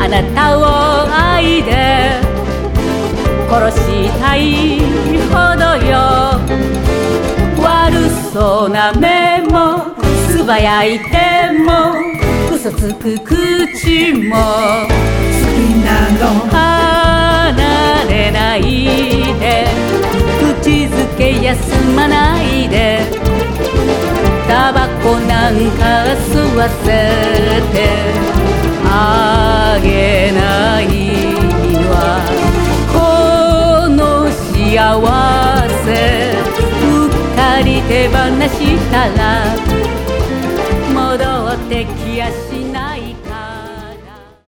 あなたを愛で殺したいほどよ。悪そうな目も素早い手も嘘つく口も好きなの離れないで口づけ休まないでタバコなんか吸わせてあげないわ。この幸せうっかり手放したら戻ってきやし